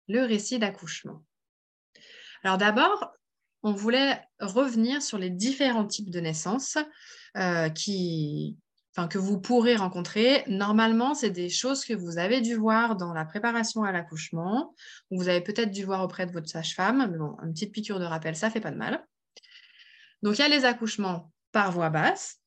le récit d'accouchement. Alors d'abord, on voulait revenir sur les différents types de naissances que vous pourrez rencontrer. Normalement, c'est des choses que vous avez dû voir dans la préparation à l'accouchement, ou vous avez peut-être dû voir auprès de votre sage-femme, mais bon, une petite piqûre de rappel, ça fait pas de mal. Donc, il y a les accouchements par voie basse,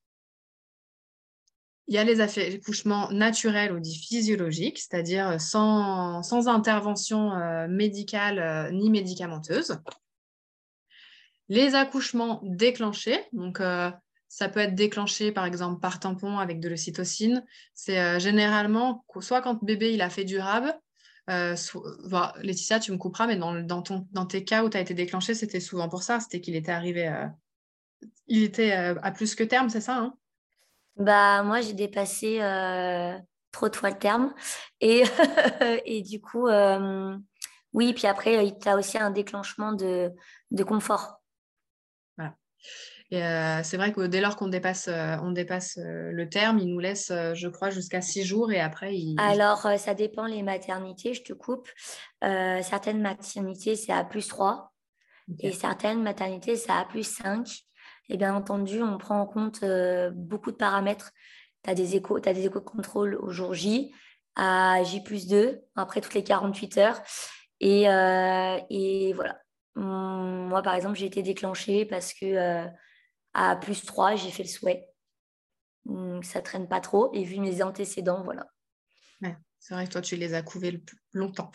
il y a les accouchements naturels ou dits physiologiques, c'est-à-dire sans intervention médicale ni médicamenteuse. Les accouchements déclenchés, donc ça peut être déclenché par exemple par tampon avec de l'ocytocine. C'est généralement soit quand bébé il a fait du rab, Laetitia, tu me couperas, mais dans tes cas où tu as été déclenché, c'était souvent pour ça, c'était qu'il était arrivé, il était à plus que terme, c'est ça, hein? Bah, moi, j'ai dépassé trop de fois le terme. Et, et du coup, oui, puis après, tu as aussi un déclenchement de confort. Voilà. Et c'est vrai que dès lors qu'on dépasse, le terme, il nous laisse, je crois, jusqu'à 6 jours et après, Alors, ça dépend les maternités, je te coupe. Certaines maternités, c'est à +3 et Ok. certaines maternités, c'est à +5. Et bien entendu, on prend en compte beaucoup de paramètres. Tu as des échos, t'as des échos de contrôle au jour J, à J+2, après toutes les 48 heures. Et voilà. Moi, par exemple, j'ai été déclenchée parce que à +3, j'ai fait le souhait. Ça traîne pas trop. Et vu mes antécédents, voilà. Ouais, c'est vrai que toi, tu les as couvés le plus longtemps.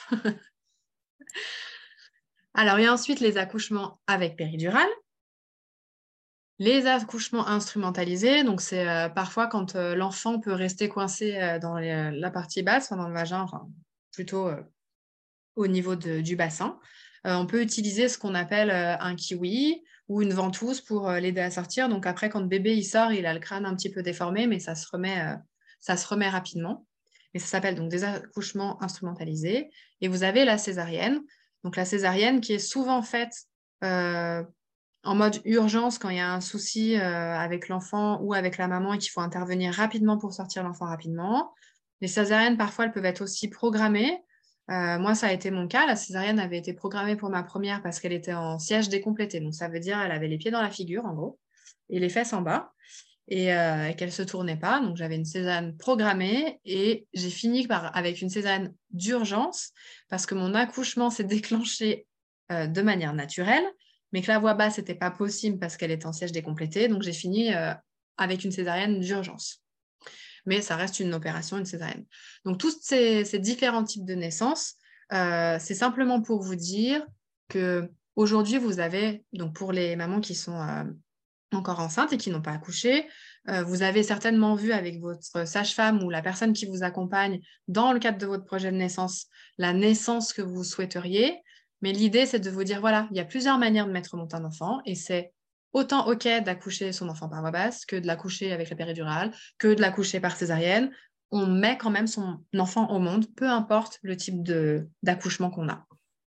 Alors, il y a ensuite les accouchements avec péridurale. Les accouchements instrumentalisés, donc c'est parfois quand l'enfant peut rester coincé dans la partie basse, enfin, dans le vagin, enfin, plutôt au niveau du bassin. On peut utiliser ce qu'on appelle un kiwi ou une ventouse pour l'aider à sortir. Donc après, quand le bébé il sort, il a le crâne un petit peu déformé, mais ça se remet rapidement. Et ça s'appelle donc des accouchements instrumentalisés. Et vous avez la césarienne. Donc la césarienne qui est souvent faite euh, en mode urgence quand il y a un souci avec l'enfant ou avec la maman et qu'il faut intervenir rapidement pour sortir l'enfant rapidement. Les césariennes, parfois, elles peuvent être aussi programmées. Moi, ça a été mon cas. La césarienne avait été programmée pour ma première parce qu'elle était en siège décomplété. Donc, ça veut dire qu'elle avait les pieds dans la figure, en gros, et les fesses en bas, et qu'elle ne se tournait pas. Donc, j'avais une césarienne programmée et j'ai fini avec une césarienne d'urgence parce que mon accouchement s'est déclenché de manière naturelle, mais que la voix basse n'était pas possible parce qu'elle était en siège décomplété. Donc, j'ai fini avec une césarienne d'urgence. Mais ça reste une opération, une césarienne. Donc, tous ces différents types de naissances, c'est simplement pour vous dire que aujourd'hui, vous avez, donc pour les mamans qui sont encore enceintes et qui n'ont pas accouché, vous avez certainement vu avec votre sage-femme ou la personne qui vous accompagne dans le cadre de votre projet de naissance, la naissance que vous souhaiteriez. Mais l'idée, c'est de vous dire, voilà, il y a plusieurs manières de mettre au monde un enfant et c'est autant OK d'accoucher son enfant par voie basse que de l'accoucher avec la péridurale, que de l'accoucher par césarienne. On met quand même son enfant au monde, peu importe le type d'accouchement qu'on a.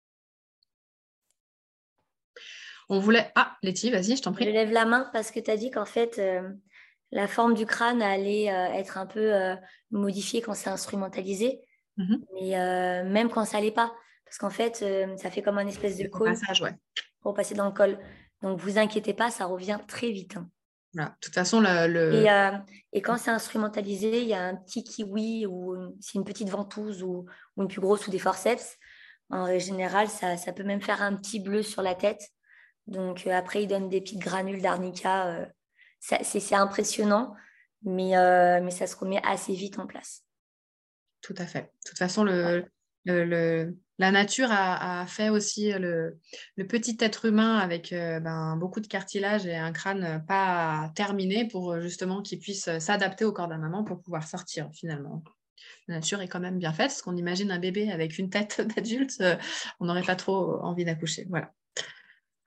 On voulait... Ah, Letty, vas-y, je t'en Je prie. lève la main parce que tu as dit qu'en fait, la forme du crâne allait être un peu modifiée quand c'est instrumentalisé, Mhm. mais même quand ça l'est pas, parce qu'en fait, ça fait comme un espèce de Le cône repassage, ouais. pour passer dans le col. Donc, vous inquiétez pas, ça revient très vite, hein. Voilà. De toute façon, Et, euh, et quand c'est instrumentalisé, il y a un petit kiwi ou c'est une petite ventouse ou une plus grosse ou des forceps. En général, ça peut même faire un petit bleu sur la tête. Donc après, ils donnent des petites granules d'arnica. C'est impressionnant, mais ça se remet assez vite en place. tout à fait. De toute façon, Ouais. la nature a fait aussi le petit être humain avec beaucoup de cartilage et un crâne pas terminé pour justement qu'il puisse s'adapter au corps de la maman pour pouvoir sortir finalement. La nature est quand même bien faite, parce qu'on imagine un bébé avec une tête d'adulte, on n'aurait pas trop envie d'accoucher. Voilà.